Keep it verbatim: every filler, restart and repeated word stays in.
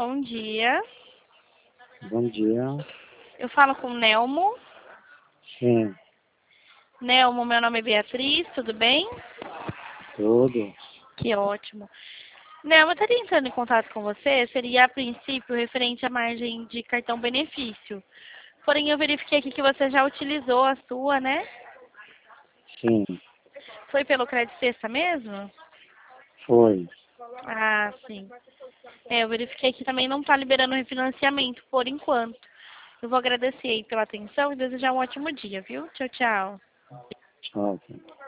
Bom dia. Bom dia. Eu falo com o Nelmo. Sim, Nelmo, meu nome é Beatriz, tudo bem? tudo. Que ótimo. Nelmo, eu estaria entrando em contato com você, seria a princípio referente à margem de cartão benefício. Porém, eu verifiquei aqui que você já utilizou a sua, né? Sim, Foi pelo Crédito Sexta mesmo? foi. Ah, sim. É, eu verifiquei que também não está liberando refinanciamento por enquanto. Eu vou agradecer aí pela atenção e desejar um ótimo dia, viu? Tchau, tchau. Tchau.